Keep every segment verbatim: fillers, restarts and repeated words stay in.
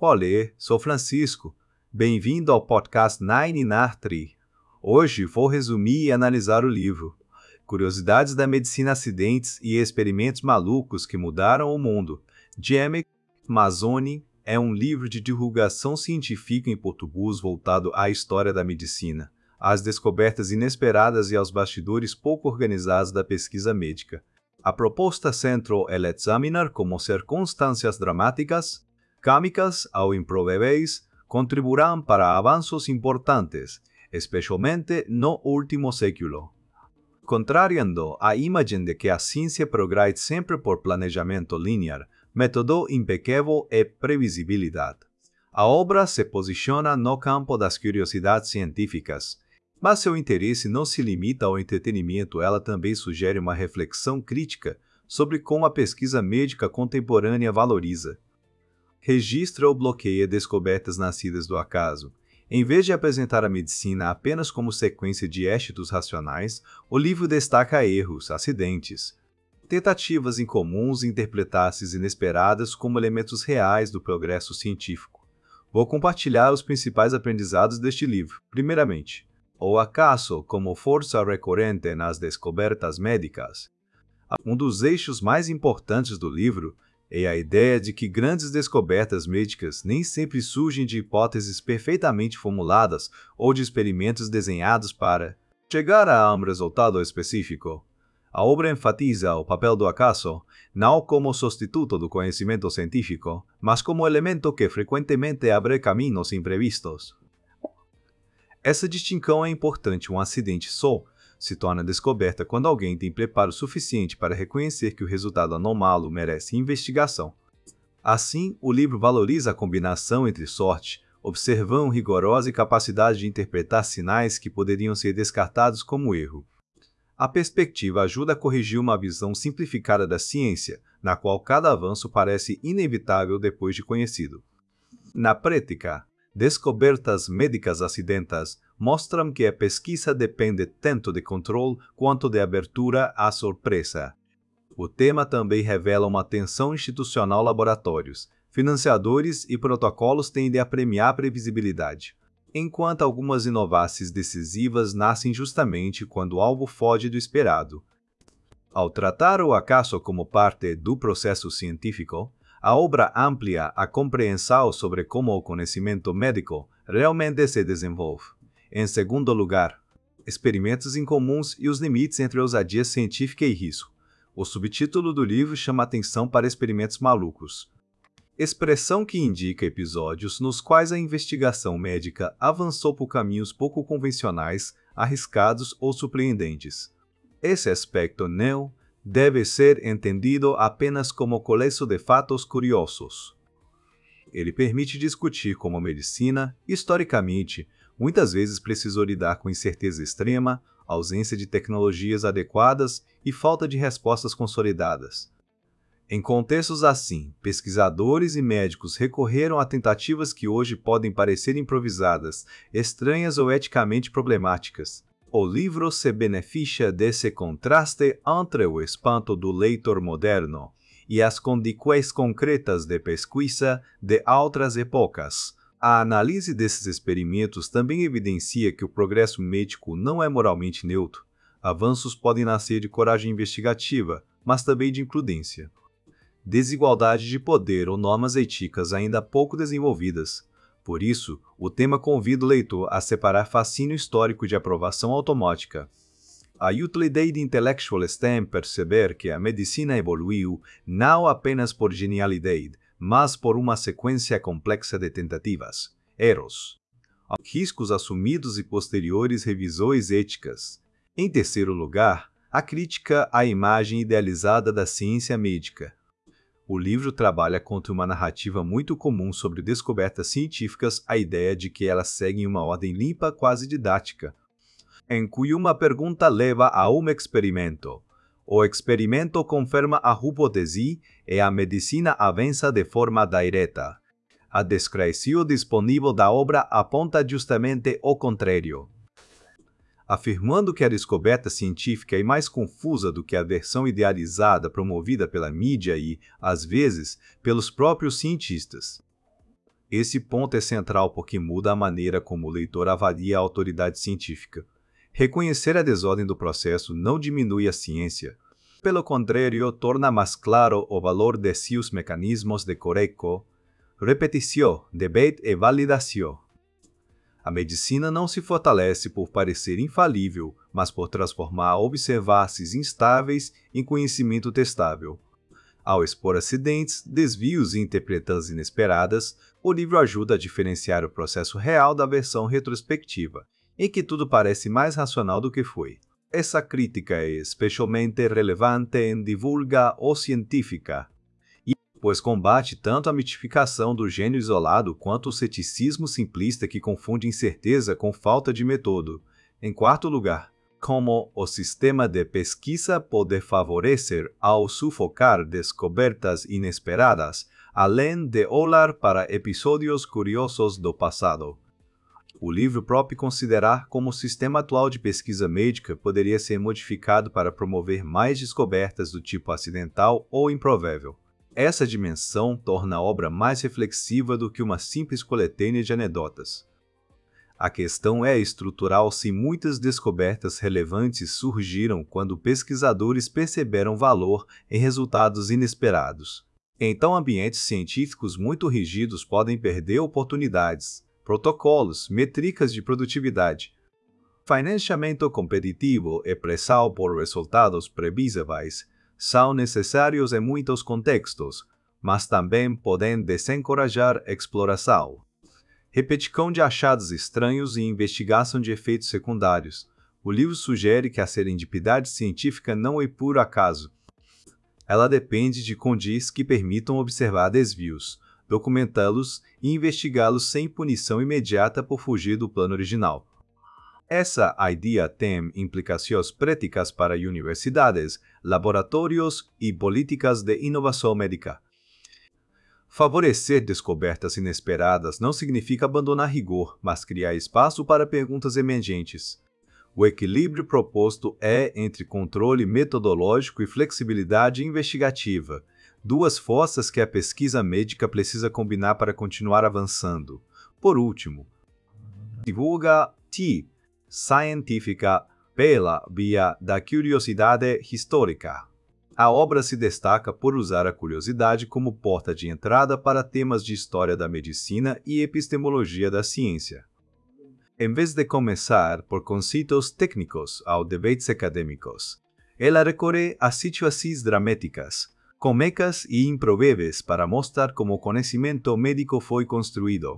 spoiler, sou Francisco. Bem-vindo ao podcast Nine in Artery. Hoje vou resumir e analisar o livro Curiosidades da Medicina, Acidentes e Experimentos Malucos que Mudaram o Mundo, de Emmett Mazzoni. É um livro de divulgação científica em português voltado à história da medicina, às descobertas inesperadas e aos bastidores pouco organizados da pesquisa médica. A proposta central é examinar como circunstâncias dramáticas, cômicas ou improváveis, contribuirão para avanços importantes, especialmente no último século. Contrariando a imagem de que a ciência progride sempre por planejamento linear, método impecável e previsibilidade, a obra se posiciona no campo das curiosidades científicas, mas seu interesse não se limita ao entretenimento, ela também sugere uma reflexão crítica sobre como a pesquisa médica contemporânea valoriza, registra ou bloqueia descobertas nascidas do acaso. Em vez de apresentar a medicina apenas como sequência de êxitos racionais, o livro destaca erros, acidentes, tentativas incomuns e interpretações inesperadas como elementos reais do progresso científico. Vou compartilhar os principais aprendizados deste livro. Primeiramente, o acaso como força recorrente nas descobertas médicas. Um dos eixos mais importantes do livro é a ideia de que grandes descobertas médicas nem sempre surgem de hipóteses perfeitamente formuladas ou de experimentos desenhados para chegar a um resultado específico. A obra enfatiza o papel do acaso, não como substituto do conhecimento científico, mas como elemento que frequentemente abre caminhos imprevistos. Essa distinção é importante. Um acidente só se torna descoberta quando alguém tem preparo suficiente para reconhecer que o resultado anômalo merece investigação. Assim, o livro valoriza a combinação entre sorte, observação rigorosa e capacidade de interpretar sinais que poderiam ser descartados como erro. A perspectiva ajuda a corrigir uma visão simplificada da ciência, na qual cada avanço parece inevitável depois de conhecido. Na prática, descobertas médicas acidentais mostram que a pesquisa depende tanto de controle quanto de abertura à surpresa. O tema também revela uma tensão institucional. Laboratórios, financiadores e protocolos tendem a premiar a previsibilidade, enquanto algumas inovações decisivas nascem justamente quando algo foge do esperado. Ao tratar o acaso como parte do processo científico, a obra amplia a compreensão sobre como o conhecimento médico realmente se desenvolve. Em segundo lugar, experimentos incomuns e os limites entre ousadia científica e risco. O subtítulo do livro chama atenção para experimentos malucos, expressão que indica episódios nos quais a investigação médica avançou por caminhos pouco convencionais, arriscados ou surpreendentes. Esse aspecto não deve ser entendido apenas como colégio de fatos curiosos. Ele permite discutir como a medicina, historicamente, muitas vezes precisou lidar com incerteza extrema, ausência de tecnologias adequadas e falta de respostas consolidadas. Em contextos assim, pesquisadores e médicos recorreram a tentativas que hoje podem parecer improvisadas, estranhas ou eticamente problemáticas. O livro se beneficia desse contraste entre o espanto do leitor moderno e as condições concretas de pesquisa de outras épocas. A análise desses experimentos também evidencia que o progresso médico não é moralmente neutro. Avanços podem nascer de coragem investigativa, mas também de imprudência, desigualdade de poder ou normas éticas ainda pouco desenvolvidas. Por isso, o tema convida o leitor a separar fascínio histórico de aprovação automática. A utilidade intelectual está em perceber que a medicina evoluiu não apenas por genialidade, mas por uma sequência complexa de tentativas, erros, riscos assumidos e posteriores revisões éticas. Em terceiro lugar, a crítica à imagem idealizada da ciência médica. O livro trabalha contra uma narrativa muito comum sobre descobertas científicas, a ideia de que elas seguem uma ordem limpa, quase didática, em que uma pergunta leva a um experimento. O experimento confirma a hipótese e a medicina avança de forma direta. A descrição disponível da obra aponta justamente o contrário, afirmando que a descoberta científica é mais confusa do que a versão idealizada promovida pela mídia e, às vezes, pelos próprios cientistas. Esse ponto é central porque muda a maneira como o leitor avalia a autoridade científica. Reconhecer a desordem do processo não diminui a ciência. Pelo contrário, torna mais claro o valor de seus mecanismos de correção, repetição, debate e validação. A medicina não se fortalece por parecer infalível, mas por transformar observar-se instáveis em conhecimento testável. Ao expor acidentes, desvios e interpretações inesperadas, o livro ajuda a diferenciar o processo real da versão retrospectiva, em que tudo parece mais racional do que foi. Essa crítica é especialmente relevante em divulga ou científica, pois combate tanto a mitificação do gênio isolado quanto o ceticismo simplista que confunde incerteza com falta de método. Em quarto lugar, como o sistema de pesquisa pode favorecer ao sufocar descobertas inesperadas, além de olhar para episódios curiosos do passado. O livro propõe considerar como o sistema atual de pesquisa médica poderia ser modificado para promover mais descobertas do tipo acidental ou improvável. Essa dimensão torna a obra mais reflexiva do que uma simples coletânea de anedotas. A questão é estrutural se muitas descobertas relevantes surgiram quando pesquisadores perceberam valor em resultados inesperados. Então, ambientes científicos muito rígidos podem perder oportunidades, protocolos, métricas de produtividade. Financiamento competitivo e pressão por resultados previsíveis são necessários em muitos contextos, mas também podem desencorajar a exploração. Repetição de achados estranhos e investigação de efeitos secundários. O livro sugere que a serendipidade científica não é por acaso. Ela depende de condições que permitam observar desvios, documentá-los e investigá-los sem punição imediata por fugir do plano original. Essa ideia tem implicações práticas para universidades, laboratórios e políticas de inovação médica. Favorecer descobertas inesperadas não significa abandonar rigor, mas criar espaço para perguntas emergentes. O equilíbrio proposto é entre controle metodológico e flexibilidade investigativa, duas forças que a pesquisa médica precisa combinar para continuar avançando. Por último, divulga T científica pela via da curiosidade histórica. A obra se destaca por usar a curiosidade como porta de entrada para temas de história da medicina e epistemologia da ciência. Em vez de começar por conceitos técnicos ou debates acadêmicos, ela recorre a situações dramáticas, cômicas e improváveis para mostrar como o conhecimento médico foi construído.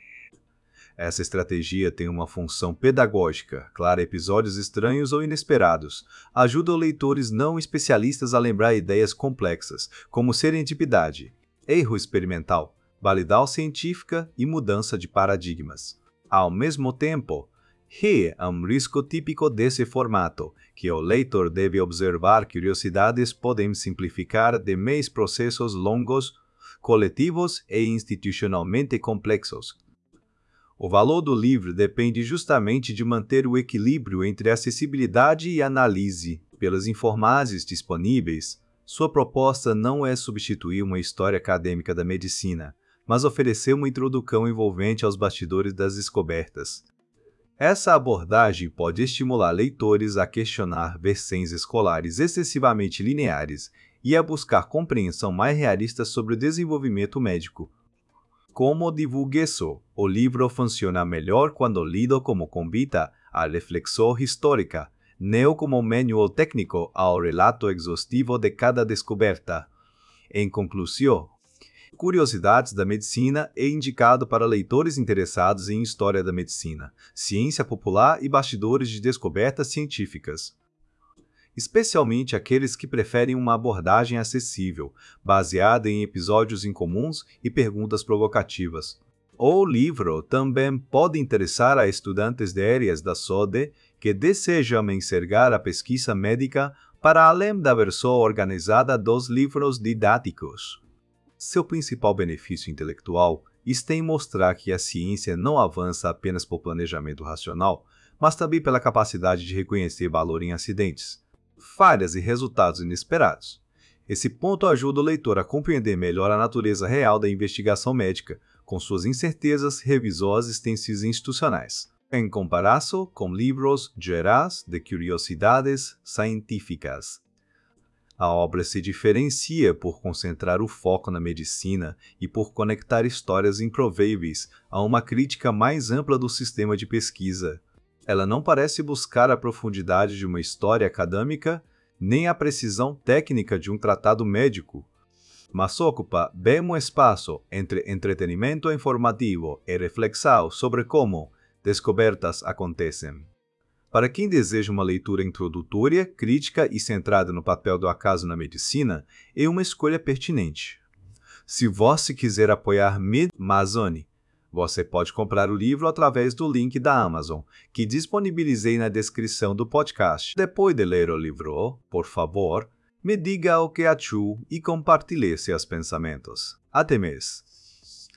Essa estratégia tem uma função pedagógica, clara episódios estranhos ou inesperados, ajuda leitores não especialistas a lembrar ideias complexas, como serendipidade, erro experimental, validade científica e mudança de paradigmas. Ao mesmo tempo, há um risco típico desse formato, que o leitor deve observar curiosidades podem simplificar demais processos longos, coletivos e institucionalmente complexos. O valor do livro depende justamente de manter o equilíbrio entre acessibilidade e análise. Pelas informações disponíveis, sua proposta não é substituir uma história acadêmica da medicina, mas oferecer uma introdução envolvente aos bastidores das descobertas. Essa abordagem pode estimular leitores a questionar versões escolares excessivamente lineares e a buscar compreensão mais realista sobre o desenvolvimento médico. Como divulguei isso, o livro funciona melhor quando lido como convite à reflexão histórica, não como manual técnico ao relato exaustivo de cada descoberta. Em conclusão, Curiosidades da Medicina é indicado para leitores interessados em história da medicina, ciência popular e bastidores de descobertas científicas. Especialmente aqueles que preferem uma abordagem acessível, baseada em episódios incomuns e perguntas provocativas. O livro também pode interessar a estudantes de áreas da saúde que desejam enxergar a pesquisa médica para além da versão organizada dos livros didáticos. Seu principal benefício intelectual está em mostrar que a ciência não avança apenas por planejamento racional, mas também pela capacidade de reconhecer valor em acidentes, falhas e resultados inesperados. Esse ponto ajuda o leitor a compreender melhor a natureza real da investigação médica, com suas incertezas revisões extensivas institucionais, em comparação com livros gerais de curiosidades científicas. A obra se diferencia por concentrar o foco na medicina e por conectar histórias improváveis a uma crítica mais ampla do sistema de pesquisa. Ela não parece buscar a profundidade de uma história acadêmica, nem a precisão técnica de um tratado médico, mas ocupa bem um espaço entre entretenimento informativo e reflexão sobre como descobertas acontecem. Para quem deseja uma leitura introdutória, crítica e centrada no papel do acaso na medicina, é uma escolha pertinente. Se você quiser apoiar Mid-Amazon, você pode comprar o livro através do link da Amazon, que disponibilizei na descrição do podcast. Depois de ler o livro, por favor, me diga o que achou e compartilhe seus pensamentos. Até mais!